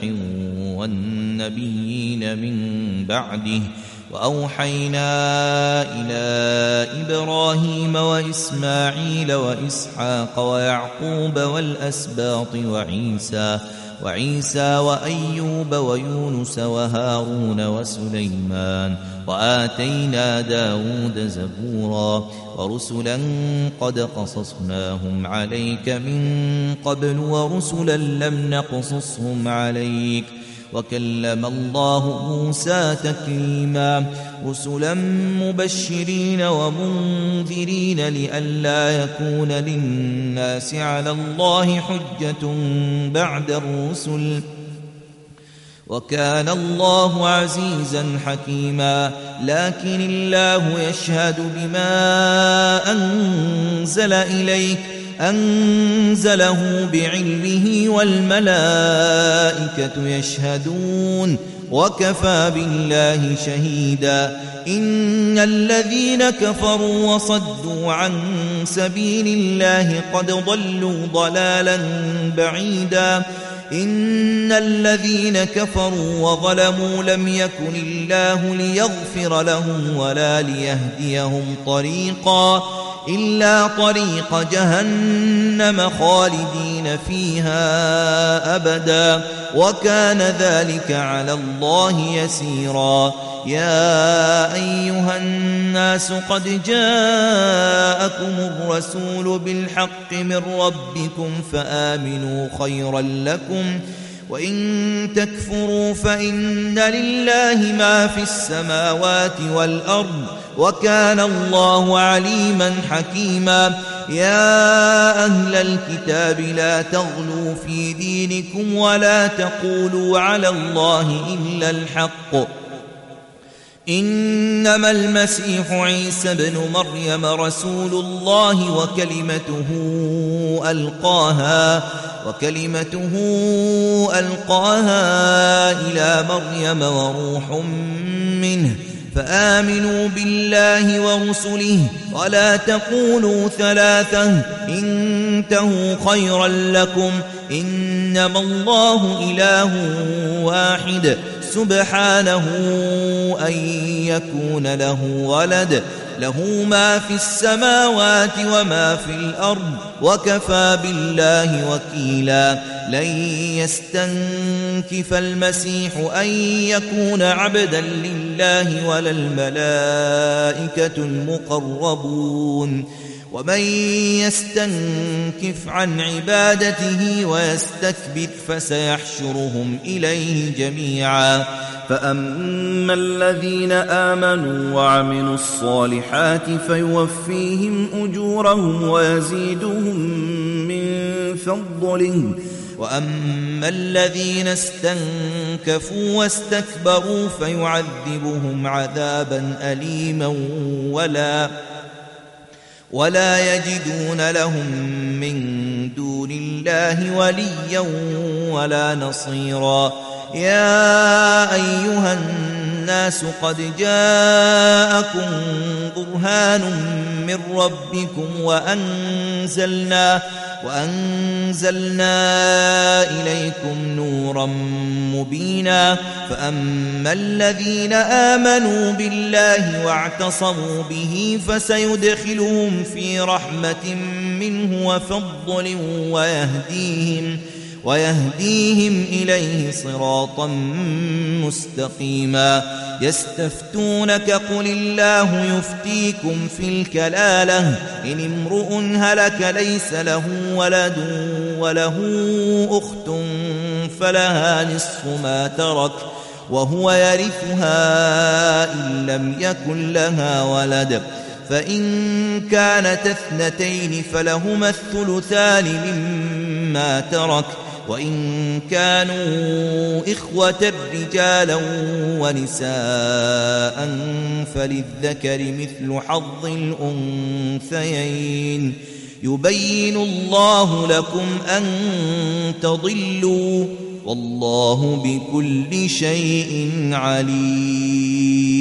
Speaker 2: والنبيين من بعده وأوحينا إلى إبراهيم وإسماعيل وإسحاق ويعقوب والأسباط وعيسى وأيوب ويونس وهارون وسليمان وآتينا داود زبورا ورسلا قد قصصناهم عليك من قبل ورسلا لم نقصصهم عليك وكلم الله موسى تكليما رسلا مبشرين ومنذرين لئلا يكون للناس على الله حجة بعد الرسل وكان الله عزيزا حكيما لكن الله يشهد بما أنزل إليك أنزله بعلمه والملائكة يشهدون وكفى بالله شهيدا إن الذين كفروا وصدوا عن سبيل الله قد ضلوا ضلالا بعيدا إن الذين كفروا وظلموا لم يكن الله ليغفر لهم ولا ليهديهم طريقا إلا طريق جهنم خالدين فيها أبدا وكان ذلك على الله يسيرا يا أيها الناس قد جاءكم الرسول بالحق من ربكم فآمنوا خيرا لكم وإن تكفروا فإن لله ما في السماوات والأرض وكان الله عليما حكيما يا أهل الكتاب لا تغلوا في دينكم ولا تقولوا على الله إلا الحق إنما المسيح عيسى بن مريم رسول الله وكلمته ألقاها إلى مريم وروح منه فآمنوا بالله ورسله ولا تقولوا ثلاثة انتهوا خيرا لكم إنما الله إله واحد سبحانه أن يكون له ولد له ما في السماوات وما في الأرض وكفى بالله وكيلا لن يستنكف المسيح أن يكون عبدا لله ولا الملائكة المقربون ومن يستنكف عن عبادته ويستكبر فسيحشرهم إليه جميعا فأما الذين آمنوا وعملوا الصالحات فيوفيهم أجورهم ويزيدهم من فضله وأما الذين استنكفوا واستكبروا فيعذبهم عذابا أليما ولا يجدون لهم من دون الله وليا ولا نصيرا يا أيها الناس قد جاءكم برهان من ربكم وأنزلنا إليكم نورا مبينا فأما الذين آمنوا بالله واعتصموا به فسيدخلهم في رحمة منه وفضل ويهديهم إليه صراطا مستقيما يستفتونك قل الله يفتيكم في الكلالة إن امرؤ هلك ليس له ولد وله أخت فلها نصف ما ترك وهو يرثها إن لم يكن لها ولد فإن كانت اثنتين فلهما الثلثان مما ترك وإن كانوا إخوة رجالا ونساء فللذكر مثل حظ الأنثيين يبين الله لكم أن تضلوا والله بكل شيء عليم